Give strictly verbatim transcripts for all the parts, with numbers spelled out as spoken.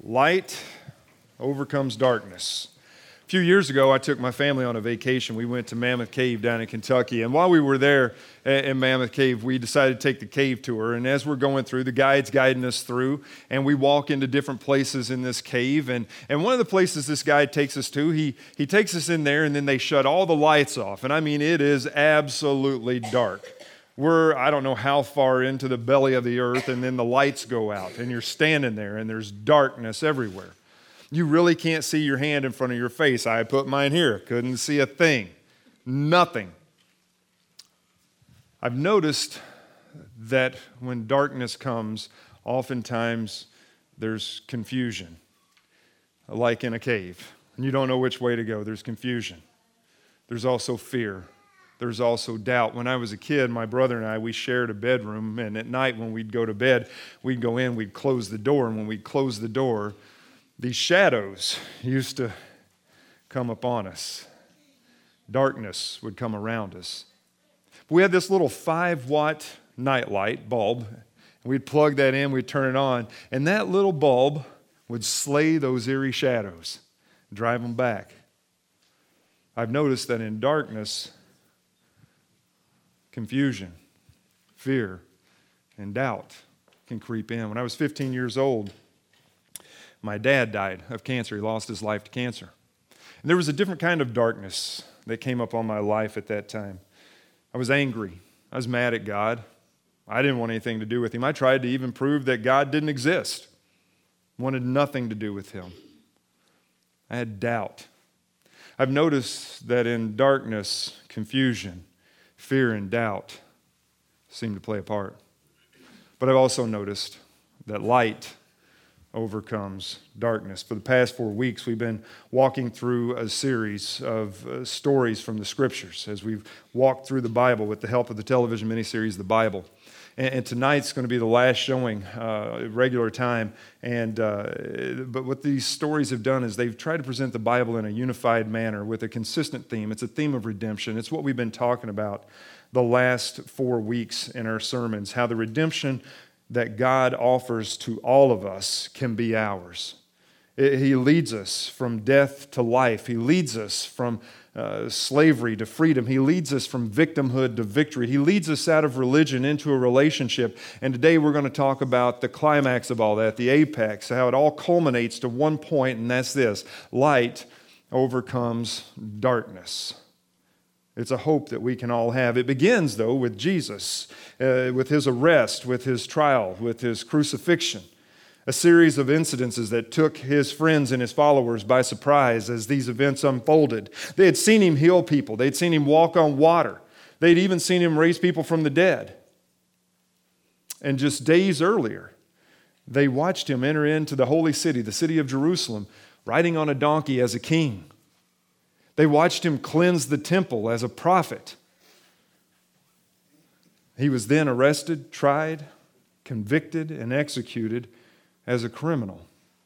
Light overcomes darkness. A few years ago, I took my family on a vacation. We went to Mammoth Cave down in Kentucky. And while we were there in Mammoth Cave, we decided to take the cave tour. And as we're going through, the guide's guiding us through. And we walk into different places in this cave. And, and one of the places this guide takes us to, he, he takes us in there, and then they shut all the lights off. And I mean, it is absolutely dark. We're, I don't know how far into the belly of the earth, and then the lights go out, and you're standing there, and there's darkness everywhere. You really can't see your hand in front of your face. I put mine here. Couldn't see a thing. Nothing. I've noticed that when darkness comes, oftentimes there's confusion, like in a cave. And you don't know which way to go. There's confusion. There's also fear. There's also doubt. When I was a kid, my brother and I, we shared a bedroom, and at night when we'd go to bed, we'd go in, we'd close the door, and when we'd close the door, these shadows used to come upon us. Darkness would come around us. We had this little five-watt nightlight bulb, and we'd plug that in, we'd turn it on, and that little bulb would slay those eerie shadows, drive them back. I've noticed that in darkness, confusion, fear, and doubt can creep in. When I was fifteen years old, my dad died of cancer. He lost his life to cancer. And there was a different kind of darkness that came up on my life at that time. I was angry. I was mad at God. I didn't want anything to do with him. I tried to even prove that God didn't exist. Wanted nothing to do with him. I had doubt. I've noticed that in darkness, confusion, fear and doubt seem to play a part. But I've also noticed that light overcomes darkness. For the past four weeks, we've been walking through a series of uh, stories from the Scriptures as we've walked through the Bible with the help of the television miniseries, The Bible. And, and tonight's going to be the last showing, uh, regular time. And uh, but what these stories have done is they've tried to present the Bible in a unified manner with a consistent theme. It's a theme of redemption. It's what we've been talking about the last four weeks in our sermons, how the redemption that God offers to all of us can be ours. He leads us from death to life. He leads us from uh, slavery to freedom. He leads us from victimhood to victory. He leads us out of religion into a relationship. And today we're going to talk about the climax of all that, the apex, how it all culminates to one point, and that's this: light overcomes darkness. It's a hope that we can all have. It begins, though, with Jesus, uh, with his arrest, with his trial, with his crucifixion. A series of incidences that took his friends and his followers by surprise as these events unfolded. They had seen him heal people. They'd seen him walk on water. They'd even seen him raise people from the dead. And just days earlier, they watched him enter into the holy city, the city of Jerusalem, riding on a donkey as a king. They watched him cleanse the temple as a prophet. He was then arrested, tried, convicted, and executed as a criminal.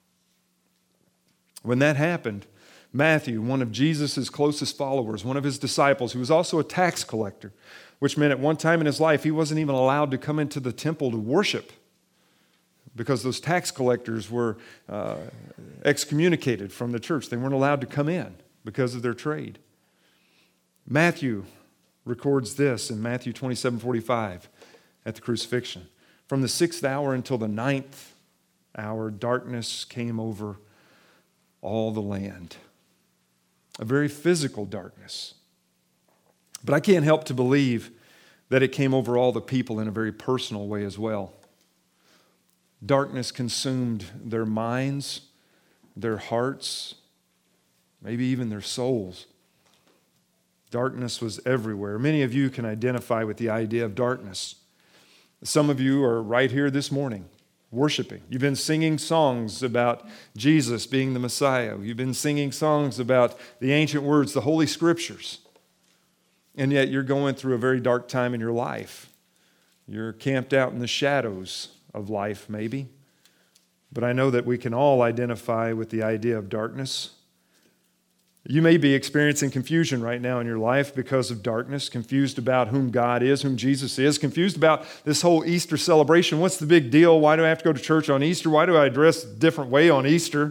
When that happened, Matthew, one of Jesus' closest followers, one of his disciples, who was also a tax collector, which meant at one time in his life he wasn't even allowed to come into the temple to worship because those tax collectors were uh, excommunicated from the church. They weren't allowed to come in because of their trade. Matthew records this in Matthew twenty-seven forty-five at the crucifixion. From the sixth hour until the ninth hour, darkness came over all the land. A very physical darkness. But I can't help to believe that it came over all the people in a very personal way as well. Darkness consumed their minds, their hearts, maybe even their souls. Darkness was everywhere. Many of you can identify with the idea of darkness. Some of you are right here this morning worshiping. You've been singing songs about Jesus being the Messiah. You've been singing songs about the ancient words, the Holy Scriptures. And yet you're going through a very dark time in your life. You're camped out in the shadows of life, maybe. But I know that we can all identify with the idea of darkness. You may be experiencing confusion right now in your life because of darkness, confused about whom God is, whom Jesus is, confused about this whole Easter celebration. What's the big deal? Why do I have to go to church on Easter? Why do I dress a different way on Easter?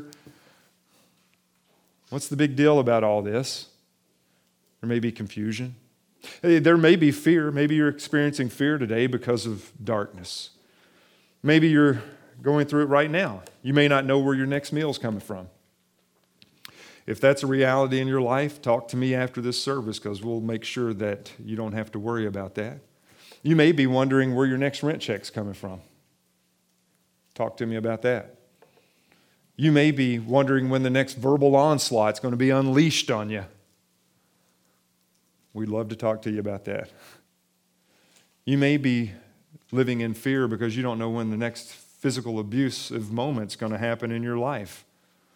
What's the big deal about all this? There may be confusion. There may be fear. Maybe you're experiencing fear today because of darkness. Maybe you're going through it right now. You may not know where your next meal is coming from. If that's a reality in your life, talk to me after this service because we'll make sure that you don't have to worry about that. You may be wondering where your next rent check's coming from. Talk to me about that. You may be wondering when the next verbal onslaught's going to be unleashed on you. We'd love to talk to you about that. You may be living in fear because you don't know when the next physical abusive moment's going to happen in your life.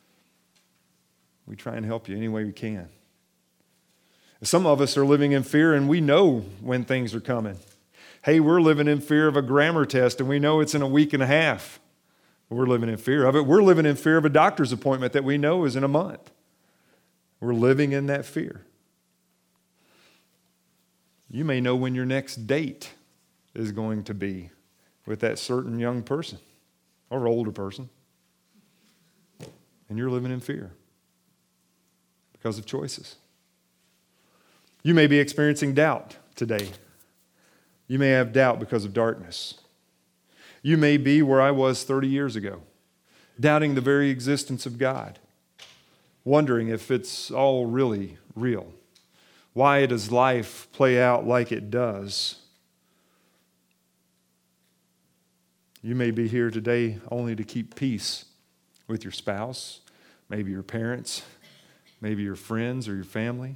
We try and help you any way we can. Some of us are living in fear and we know when things are coming. Hey, we're living in fear of a grammar test and we know it's in a week and a half. We're living in fear of it. We're living in fear of a doctor's appointment that we know is in a month. We're living in that fear. You may know when your next date is going to be with that certain young person or older person. And you're living in fear because of choices. You may be experiencing doubt today. You may have doubt because of darkness. You may be where I was thirty years ago, doubting the very existence of God, wondering if it's all really real. Why does life play out like it does? You may be here today only to keep peace with your spouse, maybe your parents, maybe your friends or your family.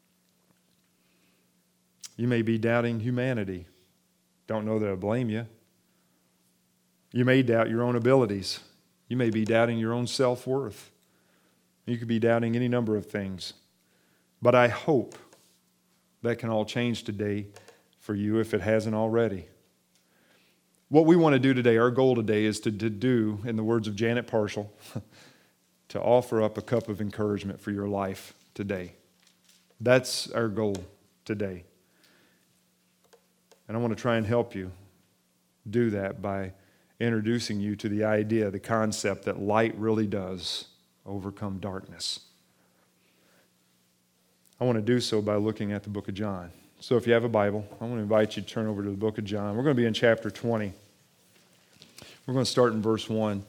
You may be doubting humanity. Don't know that I blame you. You may doubt your own abilities. You may be doubting your own self-worth. You could be doubting any number of things. But I hope that can all change today for you if it hasn't already. What we want to do today, our goal today is to, to do, in the words of Janet Parshall, to offer up a cup of encouragement for your life today. That's our goal today. And I want to try and help you do that by introducing you to the idea, the concept that light really does overcome darkness. I want to do so by looking at the book of John. So if you have a Bible, I want to invite you to turn over to the book of John. We're going to be in chapter twenty. We're going to start in verse one.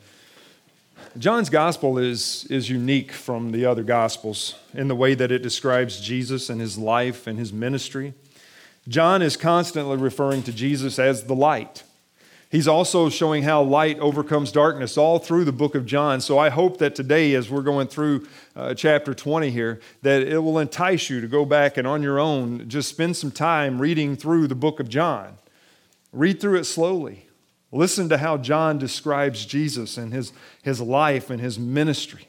John's gospel is, is unique from the other gospels in the way that it describes Jesus and his life and his ministry. John is constantly referring to Jesus as the light. He's also showing how light overcomes darkness all through the book of John. So I hope that today, as we're going through uh, chapter twenty here, that it will entice you to go back and on your own, just spend some time reading through the book of John. Read through it slowly. Listen to how John describes Jesus and his, his life and his ministry.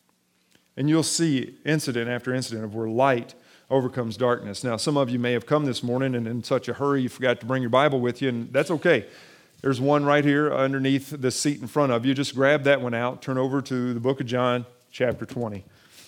And you'll see incident after incident of where light overcomes darkness. Now, some of you may have come this morning and in such a hurry you forgot to bring your Bible with you, and that's okay. There's one right here underneath the seat in front of you. Just grab that one out. Turn over to the book of John, chapter twenty.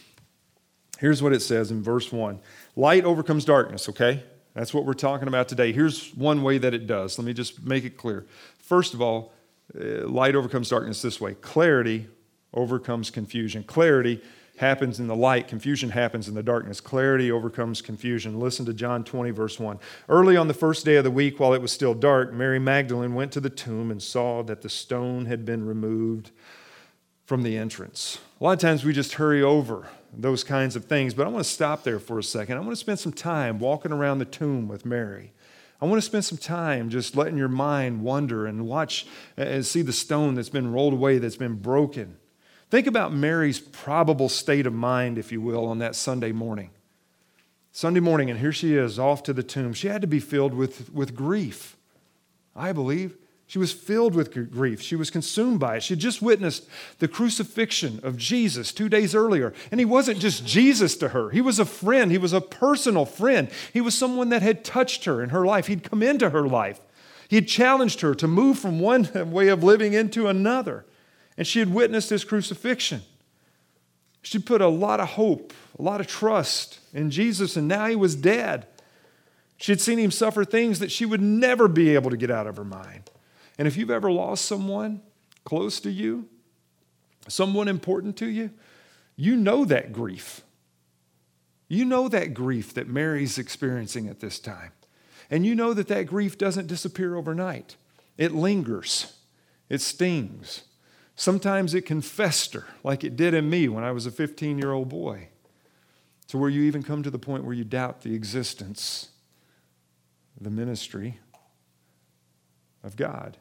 Here's what it says in verse one. Light overcomes darkness, okay? That's what we're talking about today. Here's one way that it does. Let me just make it clear. First of all, uh, light overcomes darkness this way. Clarity overcomes confusion. Clarity happens in the light. Confusion happens in the darkness. Clarity overcomes confusion. Listen to John twenty, verse one. Early on the first day of the week, while it was still dark, Mary Magdalene went to the tomb and saw that the stone had been removed from the entrance. A lot of times we just hurry over those kinds of things, but I want to stop there for a second. I want to spend some time walking around the tomb with Mary. I want to spend some time just letting your mind wander and watch and see the stone that's been rolled away, that's been broken. Think about Mary's probable state of mind, if you will, on that Sunday morning. Sunday morning, and here she is off to the tomb. She had to be filled with, with grief, I believe. She was filled with grief. She was consumed by it. She had just witnessed the crucifixion of Jesus two days earlier. And he wasn't just Jesus to her. He was a friend. He was a personal friend. He was someone that had touched her in her life. He'd come into her life. He had challenged her to move from one way of living into another. And she had witnessed his crucifixion. She put a lot of hope, a lot of trust in Jesus, and now he was dead. She had seen him suffer things that she would never be able to get out of her mind. And if you've ever lost someone close to you, someone important to you, you know that grief. You know that grief that Mary's experiencing at this time. And you know that that grief doesn't disappear overnight. It lingers. It stings. Sometimes it can fester like it did in me when I was a fifteen-year-old boy, to where you even come to the point where you doubt the existence, the ministry of God.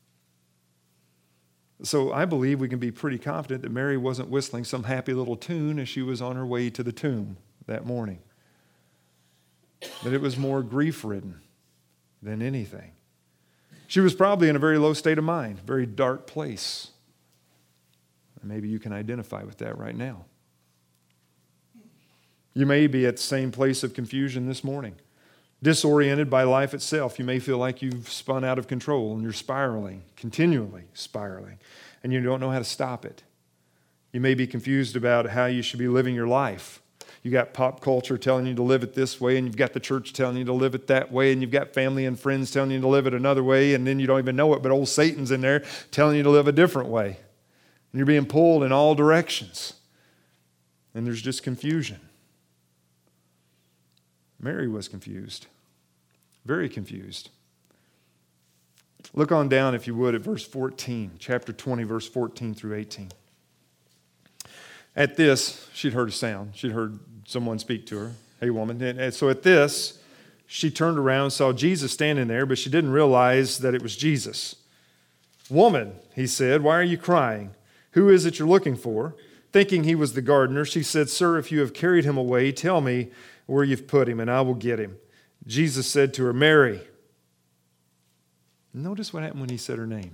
So I believe we can be pretty confident that Mary wasn't whistling some happy little tune as she was on her way to the tomb that morning. That it was more grief-ridden than anything. She was probably in a very low state of mind, very dark place. And maybe you can identify with that right now. You may be at the same place of confusion this morning. Disoriented by life itself. You may feel like you've spun out of control and you're spiraling, continually spiraling, and you don't know how to stop it. You may be confused about how you should be living your life. You got pop culture telling you to live it this way, and you've got the church telling you to live it that way, and you've got family and friends telling you to live it another way, and then you don't even know it, but old Satan's in there telling you to live a different way. And you're being pulled in all directions. And there's just confusion. Mary was confused, very confused. Look on down, if you would, at verse fourteen, chapter twenty, verse fourteen through eighteen. At this, she'd heard a sound. She'd heard someone speak to her. Hey, woman. And so at this, she turned around and saw Jesus standing there, but she didn't realize that it was Jesus. Woman, he said, why are you crying? Who is it you're looking for? Thinking he was the gardener, she said, Sir, if you have carried him away, tell me where you've put him, and I will get him. Jesus said to her, Mary. Notice what happened when he said her name.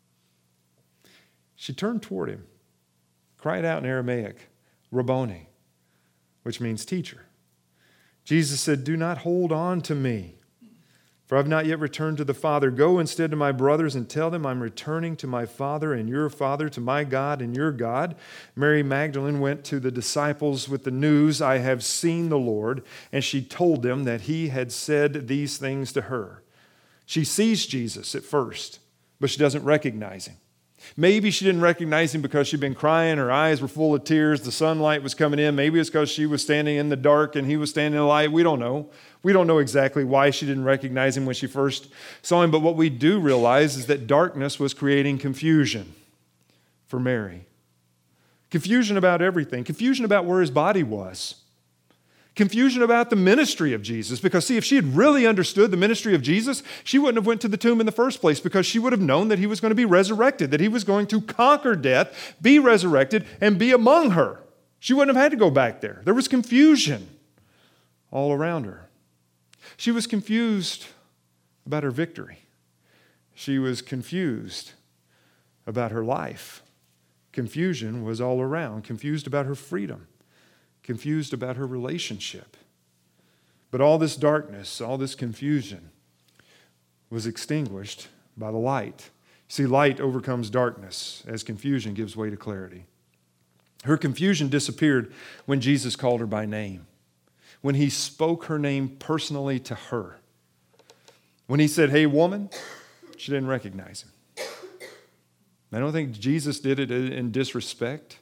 She turned toward him, cried out in Aramaic, Rabboni, which means teacher. Jesus said, do not hold on to me, for I've not yet returned to the Father. Go instead to my brothers and tell them I'm returning to my Father and your Father, to my God and your God. Mary Magdalene went to the disciples with the news, I have seen the Lord, and she told them that he had said these things to her. She sees Jesus at first, but she doesn't recognize him. Maybe she didn't recognize him because she'd been crying, her eyes were full of tears, the sunlight was coming in. Maybe it's because she was standing in the dark and he was standing in the light. We don't know. We don't know exactly why she didn't recognize him when she first saw him, but what we do realize is that darkness was creating confusion for Mary. Confusion about everything. Confusion about where his body was. Confusion about the ministry of Jesus. Because see, if she had really understood the ministry of Jesus, she wouldn't have went to the tomb in the first place, because she would have known that he was going to be resurrected, that he was going to conquer death, be resurrected, and be among her. She wouldn't have had to go back there. There was confusion all around her. She was confused about her victory. She was confused about her life. Confusion was all around. Confused about her freedom. Confused about her relationship. But all this darkness, all this confusion was extinguished by the light. See, light overcomes darkness as confusion gives way to clarity. Her confusion disappeared when Jesus called her by name, when he spoke her name personally to her. When he said, hey, woman, she didn't recognize him. I don't think Jesus did it in disrespect.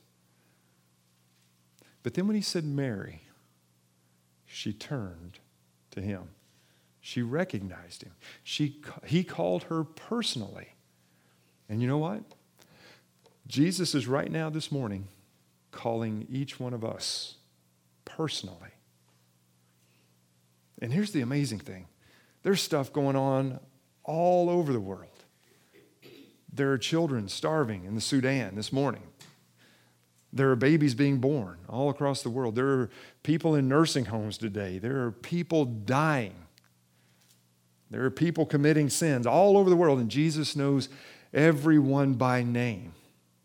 But then when he said Mary, she turned to him. She recognized him. She, he called her personally. And you know what? Jesus is right now this morning calling each one of us personally. And here's the amazing thing. There's stuff going on all over the world. There are children starving in the Sudan this morning. There are babies being born all across the world. There are people in nursing homes today. There are people dying. There are people committing sins all over the world, and Jesus knows everyone by name.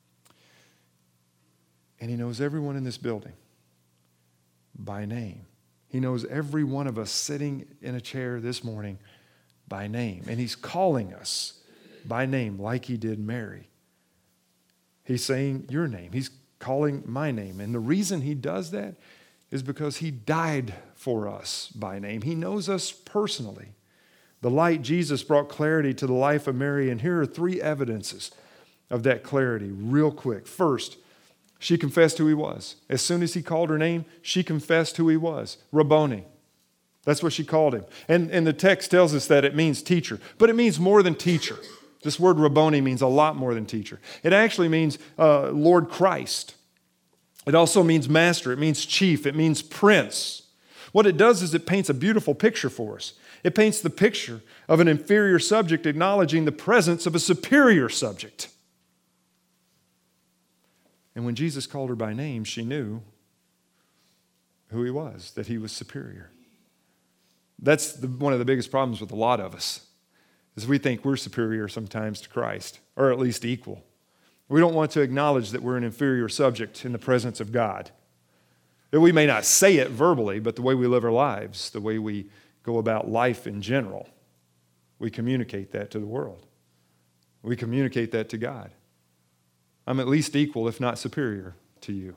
And he knows everyone in this building by name. He knows every one of us sitting in a chair this morning by name. And he's calling us by name like he did Mary. He's saying your name. He's calling my name. And the reason he does that is because he died for us by name. He knows us personally. The light Jesus brought clarity to the life of Mary, and here are three evidences of that clarity real quick. First, she confessed who he was. As soon as he called her name, she confessed who he was. Rabboni. That's what she called him. And, and the text tells us that it means teacher, but it means more than teacher. This word Rabboni means a lot more than teacher. It actually means uh, Lord Christ. It also means master. It means chief. It means prince. What it does is it paints a beautiful picture for us. It paints the picture of an inferior subject acknowledging the presence of a superior subject. And when Jesus called her by name, she knew who he was, that he was superior. That's the, one of the biggest problems with a lot of us, is we think we're superior sometimes to Christ, or at least equal. We don't want to acknowledge that we're an inferior subject in the presence of God. That we may not say it verbally, but the way we live our lives, the way we go about life in general, we communicate that to the world. We communicate that to God. I'm at least equal, if not superior, to you.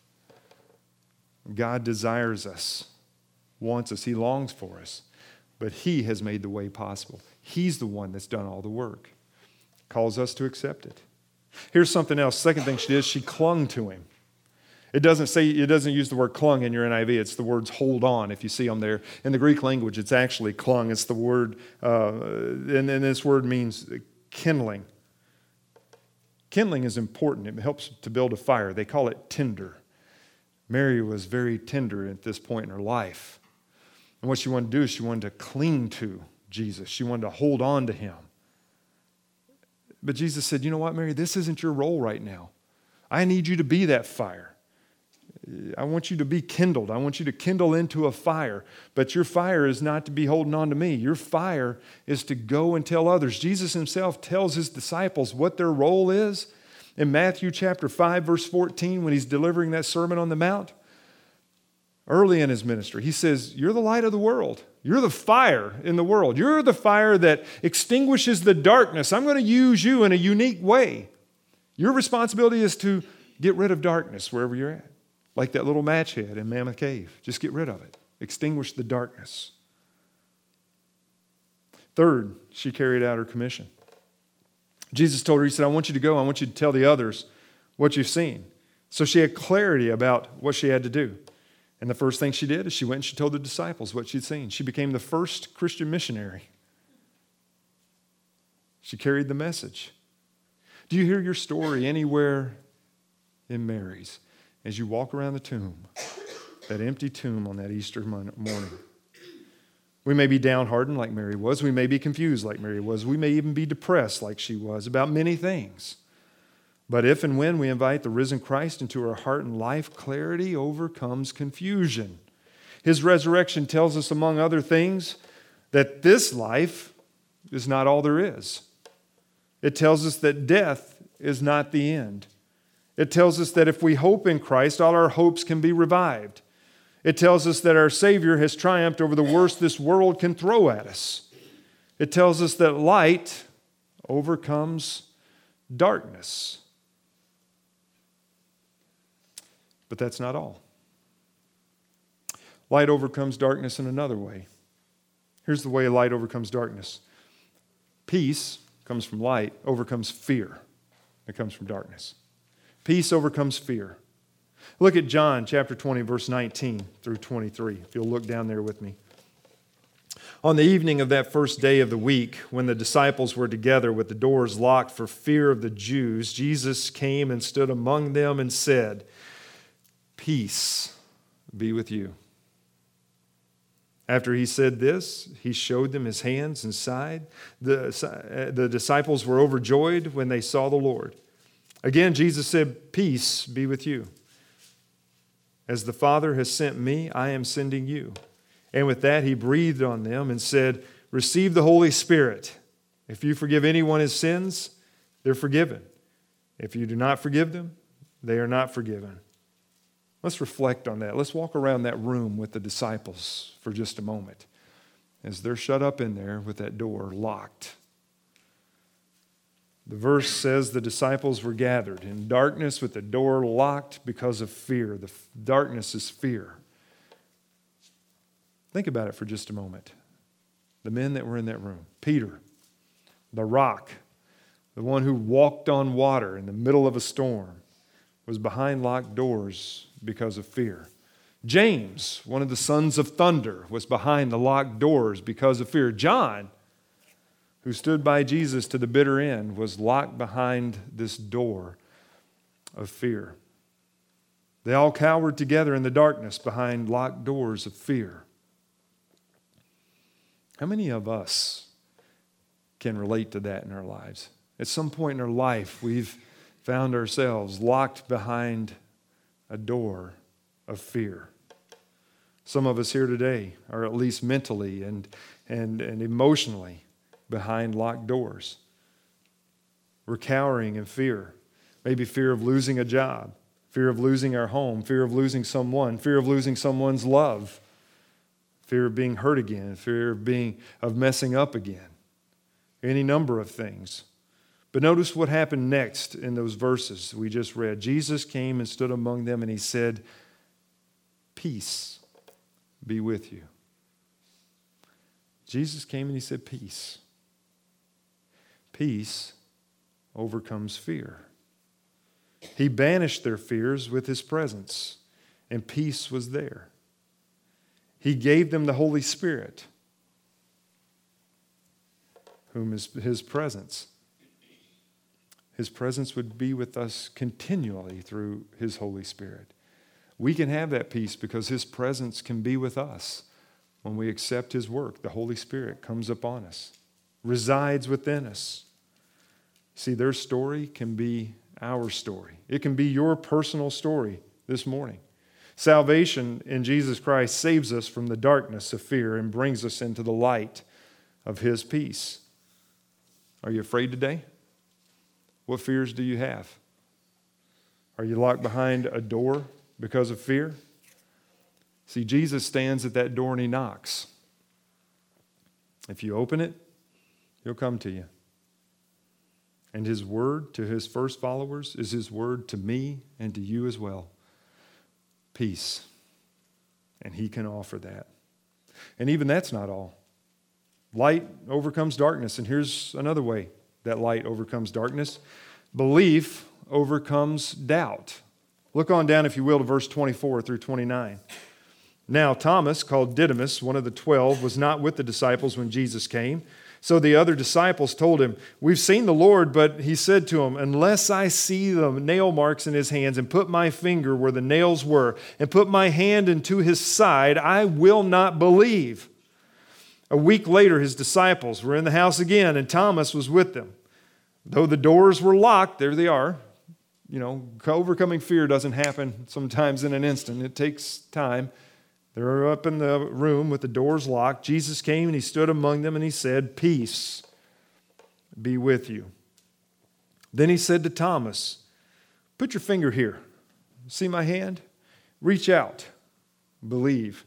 God desires us, wants us, he longs for us, but he has made the way possible. He's the one that's done all the work. Calls us to accept it. Here's something else. Second thing she did, she clung to him. It doesn't say, it doesn't use the word clung in your N I V. It's the words hold on, if you see them there. In the Greek language, it's actually clung. It's the word, uh, and, and this word means kindling. Kindling is important. It helps to build a fire. They call it tinder. Mary was very tender at this point in her life. And what she wanted to do is she wanted to cling to Jesus. She wanted to hold on to him. But Jesus said, you know what, Mary, this isn't your role right now. I need you to be that fire. I want you to be kindled. I want you to kindle into a fire. But your fire is not to be holding on to me. Your fire is to go and tell others. Jesus himself tells his disciples what their role is in Matthew chapter five, verse fourteen, when he's delivering that Sermon on the Mount. Early in his ministry, he says, you're the light of the world. You're the fire in the world. You're the fire that extinguishes the darkness. I'm going to use you in a unique way. Your responsibility is to get rid of darkness wherever you're at. Like that little match head in Mammoth Cave. Just get rid of it. Extinguish the darkness. Third, she carried out her commission. Jesus told her, he said, I want you to go. I want you to tell the others what you've seen. So she had clarity about what she had to do. And the first thing she did is she went and she told the disciples what she'd seen. She became the first Christian missionary. She carried the message. Do you hear your story anywhere in Mary's? As you walk around the tomb, that empty tomb on that Easter morning. We may be downhearted like Mary was. We may be confused like Mary was. We may even be depressed like she was about many things. But if and when we invite the risen Christ into our heart and life, clarity overcomes confusion. His resurrection tells us, among other things, that this life is not all there is. It tells us that death is not the end. It tells us that if we hope in Christ, all our hopes can be revived. It tells us that our Savior has triumphed over the worst this world can throw at us. It tells us that light overcomes darkness. But that's not all. Light overcomes darkness in another way. Here's the way light overcomes darkness. Peace comes from light, overcomes fear. It comes from darkness. Peace overcomes fear. Look at John chapter twenty, verse nineteen through twenty-three, if you'll look down there with me. On the evening of that first day of the week, when the disciples were together with the doors locked for fear of the Jews, Jesus came and stood among them and said, peace be with you. After he said this, he showed them his hands and side. The, the disciples were overjoyed when they saw the Lord. Again, Jesus said, peace be with you. As the Father has sent me, I am sending you. And with that, he breathed on them and said, receive the Holy Spirit. If you forgive anyone his sins, they're forgiven. If you do not forgive them, they are not forgiven. Let's reflect on that. Let's walk around that room with the disciples for just a moment as they're shut up in there with that door locked. The verse says the disciples were gathered in darkness with the door locked because of fear. The f- darkness is fear. Think about it for just a moment. The men that were in that room. Peter, the rock, the one who walked on water in the middle of a storm, was behind locked doors because of fear. James, one of the sons of thunder, was behind the locked doors because of fear. John, who stood by Jesus to the bitter end, was locked behind this door of fear. They all cowered together in the darkness behind locked doors of fear. How many of us can relate to that in our lives? At some point in our life, we've found ourselves locked behind a door of fear. Some of us here today are at least mentally and, and, and emotionally behind locked doors. We're cowering in fear. Maybe fear of losing a job, fear of losing our home, fear of losing someone, fear of losing someone's love, fear of being hurt again, fear of being of messing up again. Any number of things. But notice what happened next in those verses we just read. Jesus came and stood among them and he said, "Peace be with you." Jesus came and he said, "Peace." Peace overcomes fear. He banished their fears with his presence, and peace was there. He gave them the Holy Spirit, whom is his presence. His presence would be with us continually through his Holy Spirit. We can have that peace because his presence can be with us when we accept his work. The Holy Spirit comes upon us, resides within us. See, their story can be our story. It can be your personal story this morning. Salvation in Jesus Christ saves us from the darkness of fear and brings us into the light of his peace. Are you afraid today? What fears do you have? Are you locked behind a door because of fear? See, Jesus stands at that door and he knocks. If you open it, he'll come to you. And his word to his first followers is his word to me and to you as well. Peace. And he can offer that. And even that's not all. Light overcomes darkness. And here's another way that light overcomes darkness. Belief overcomes doubt. Look on down, if you will, to verse twenty-four through twenty-nine. Now Thomas, called Didymus, one of the twelve, was not with the disciples when Jesus came. So the other disciples told him, "We've seen the Lord," but he said to them, "Unless I see the nail marks in his hands and put my finger where the nails were and put my hand into his side, I will not believe." A week later, his disciples were in the house again, and Thomas was with them. Though the doors were locked, there they are. You know, overcoming fear doesn't happen sometimes in an instant. It takes time. They're up in the room with the doors locked. Jesus came and he stood among them and he said, "Peace be with you." Then he said to Thomas, "Put your finger here. See my hand? Reach out. Believe."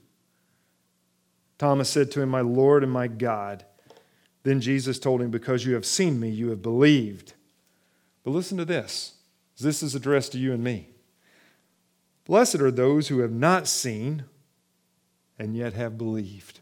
Thomas said to him, "My Lord and my God." Then Jesus told him, "Because you have seen me, you have believed." But listen to this. This is addressed to you and me. Blessed are those who have not seen and yet have believed.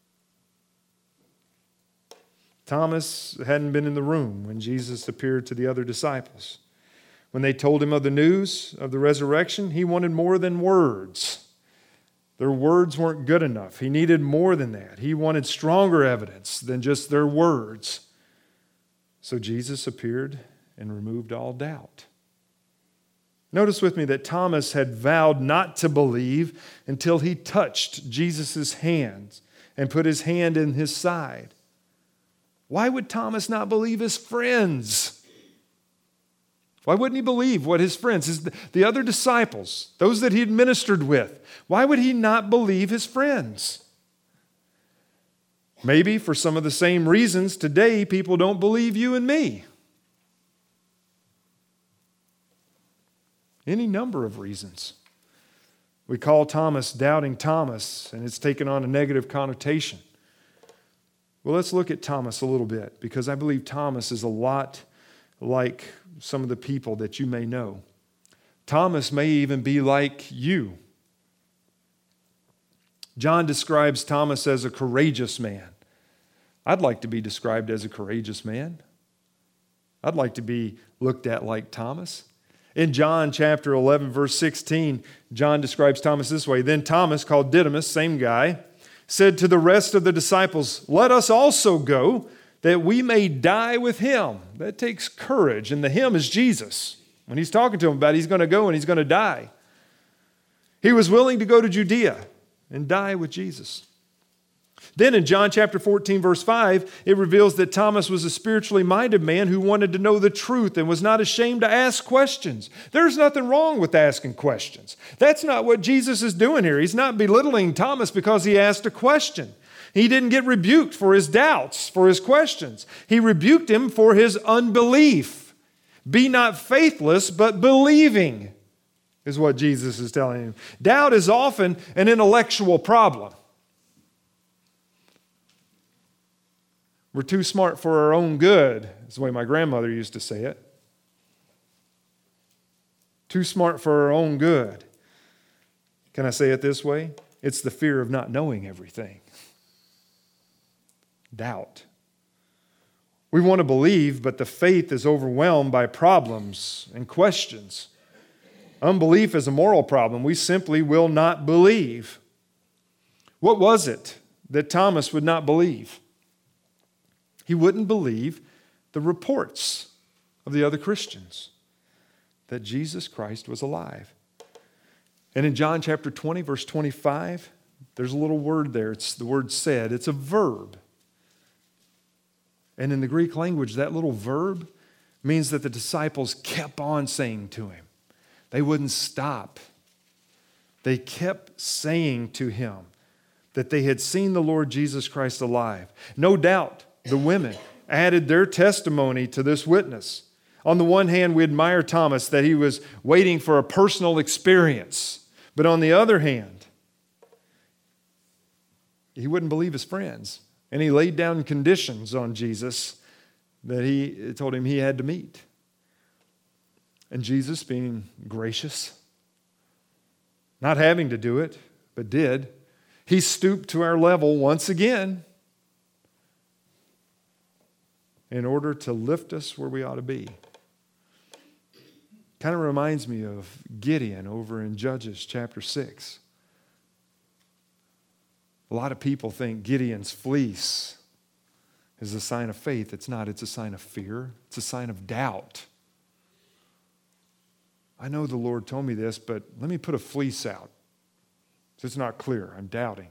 Thomas hadn't been in the room when Jesus appeared to the other disciples. When they told him of the news of the resurrection, he wanted more than words. Their words weren't good enough. He needed more than that. He wanted stronger evidence than just their words. So Jesus appeared and removed all doubt. Notice with me that Thomas had vowed not to believe until he touched Jesus' hands and put his hand in his side. Why would Thomas not believe his friends? Why wouldn't he believe what his friends, his, the other disciples, those that he had ministered with, why would he not believe his friends? Maybe for some of the same reasons today people don't believe you and me. Any number of reasons. We call Thomas Doubting Thomas, and it's taken on a negative connotation. Well, let's look at Thomas a little bit, because I believe Thomas is a lot like some of the people that you may know. Thomas may even be like you. John describes Thomas as a courageous man. I'd like to be described as a courageous man. I'd like to be looked at like Thomas. In John chapter eleven, verse sixteen, John describes Thomas this way. Then Thomas, called Didymus, same guy, said to the rest of the disciples, "Let us also go, that we may die with him." That takes courage, and the him is Jesus. When he's talking to him about it, he's going to go and he's going to die. He was willing to go to Judea and die with Jesus. Then in John chapter fourteen, verse five, it reveals that Thomas was a spiritually minded man who wanted to know the truth and was not ashamed to ask questions. There's nothing wrong with asking questions. That's not what Jesus is doing here. He's not belittling Thomas because he asked a question. He didn't get rebuked for his doubts, for his questions. He rebuked him for his unbelief. Be not faithless, but believing, is what Jesus is telling him. Doubt is often an intellectual problem. We're too smart for our own good, is the way my grandmother used to say it. Too smart for our own good. Can I say it this way? It's the fear of not knowing everything. Doubt. We want to believe, but the faith is overwhelmed by problems and questions. Unbelief is a moral problem. We simply will not believe. What was it that Thomas would not believe? He wouldn't believe the reports of the other Christians that Jesus Christ was alive. And in John chapter twenty, verse twenty-five, there's a little word there. It's the word said. It's a verb. And in the Greek language, that little verb means that the disciples kept on saying to him. They wouldn't stop. They kept saying to him that they had seen the Lord Jesus Christ alive. No doubt, the women added their testimony to this witness. On the one hand, we admire Thomas that he was waiting for a personal experience. But on the other hand, he wouldn't believe his friends. And he laid down conditions on Jesus that he told him he had to meet. And Jesus, being gracious, not having to do it, but did, he stooped to our level once again in order to lift us where we ought to be. Kind of reminds me of Gideon over in Judges chapter six. A lot of people think Gideon's fleece is a sign of faith. It's not. It's a sign of fear. It's a sign of doubt. I know the Lord told me this, but let me put a fleece out. So it's not clear. I'm doubting.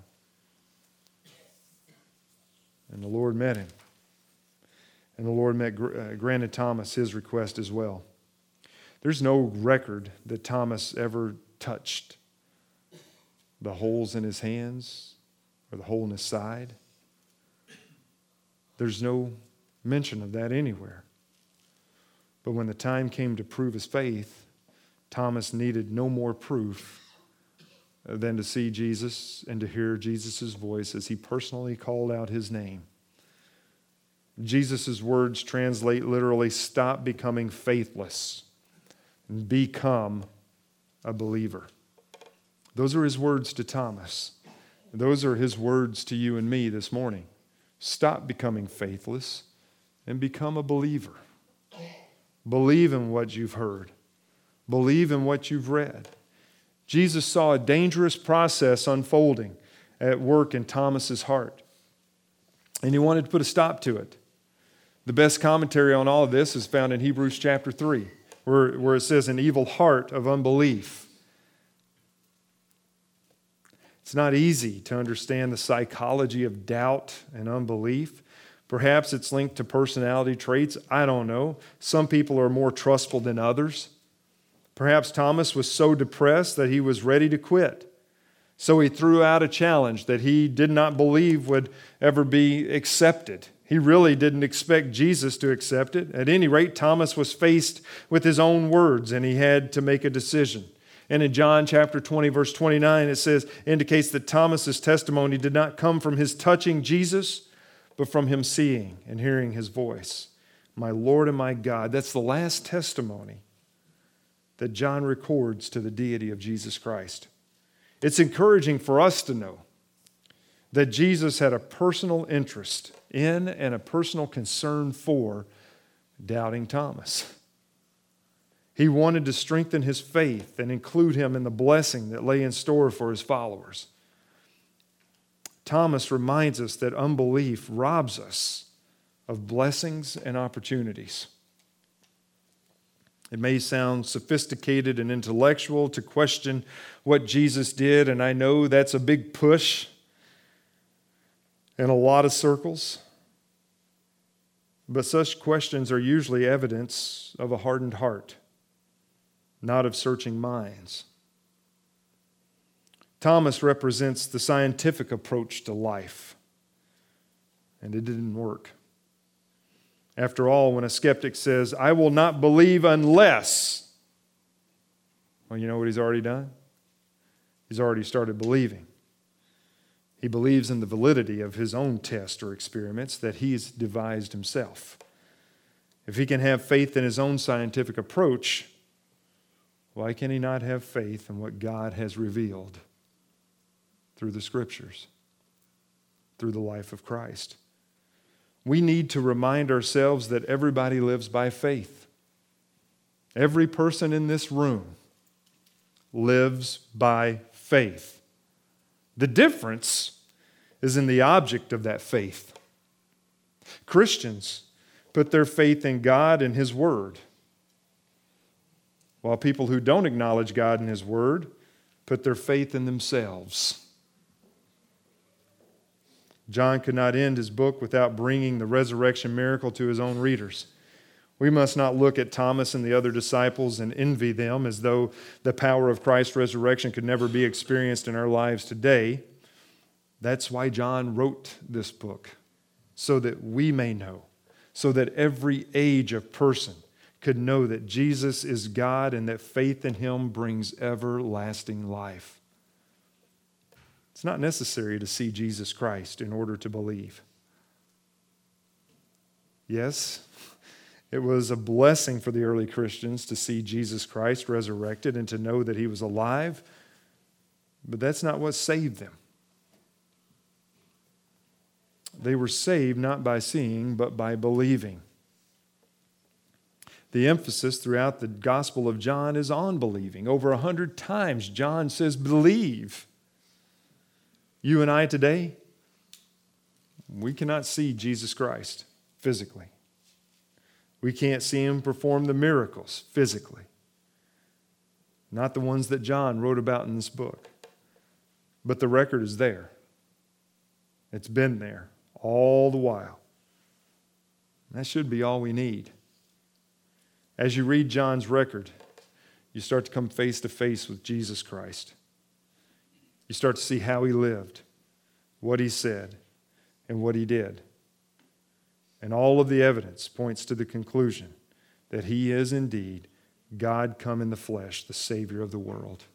And the Lord met him. And the Lord met, uh, granted Thomas his request as well. There's no record that Thomas ever touched the holes in his hands or the hole in his side. There's no mention of that anywhere. But when the time came to prove his faith, Thomas needed no more proof than to see Jesus and to hear Jesus' voice as he personally called out his name. Jesus' words translate literally, stop becoming faithless and become a believer. Those are his words to Thomas. Those are his words to you and me this morning. Stop becoming faithless and become a believer. Believe in what you've heard. Believe in what you've read. Jesus saw a dangerous process unfolding at work in Thomas's heart, and he wanted to put a stop to it. The best commentary on all of this is found in Hebrews chapter three, where, where it says, an evil heart of unbelief. It's not easy to understand the psychology of doubt and unbelief. Perhaps it's linked to personality traits. I don't know. Some people are more trustful than others. Perhaps Thomas was so depressed that he was ready to quit. So he threw out a challenge that he did not believe would ever be accepted. He really didn't expect Jesus to accept it. At any rate, Thomas was faced with his own words, and he had to make a decision. And in John chapter twenty, verse twenty-nine, it says, indicates that Thomas's testimony did not come from his touching Jesus, but from him seeing and hearing his voice. my Lord and my God. That's the last testimony that John records to the deity of Jesus Christ. It's encouraging for us to know that Jesus had a personal interest in and a personal concern for doubting Thomas. He wanted to strengthen his faith and include him in the blessing that lay in store for his followers. Thomas reminds us that unbelief robs us of blessings and opportunities. It may sound sophisticated and intellectual to question what Jesus did, and I know that's a big push in a lot of circles. But such questions are usually evidence of a hardened heart, not of searching minds. Thomas represents the scientific approach to life, and it didn't work. After all, when a skeptic says, I will not believe unless, well, you know what he's already done? He's already started believing. He believes in the validity of his own tests or experiments that he's devised himself. If he can have faith in his own scientific approach, why can he not have faith in what God has revealed through the Scriptures, through the life of Christ? We need to remind ourselves that everybody lives by faith. Every person in this room lives by faith. The difference is in the object of that faith. Christians put their faith in God and His Word, while people who don't acknowledge God and His Word put their faith in themselves. John could not end his book without bringing the resurrection miracle to his own readers. We must not look at Thomas and the other disciples and envy them as though the power of Christ's resurrection could never be experienced in our lives today. That's why John wrote this book, so that we may know, so that every age of person could know that Jesus is God and that faith in Him brings everlasting life. It's not necessary to see Jesus Christ in order to believe. Yes, it was a blessing for the early Christians to see Jesus Christ resurrected and to know that He was alive, but that's not what saved them. They were saved not by seeing, but by believing. The emphasis throughout the Gospel of John is on believing. Over a hundred times, John says, believe. You and I today, we cannot see Jesus Christ physically. We can't see Him perform the miracles physically. Not the ones that John wrote about in this book. But the record is there. It's been there all the while. That should be all we need. As you read John's record, you start to come face to face with Jesus Christ. You start to see how He lived, what He said, and what He did. And all of the evidence points to the conclusion that He is indeed God come in the flesh, the Savior of the world.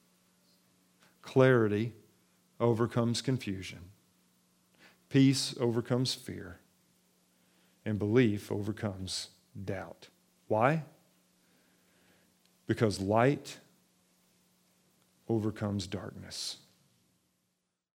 Clarity overcomes confusion. Peace overcomes fear. And belief overcomes doubt. Why? Because light overcomes darkness.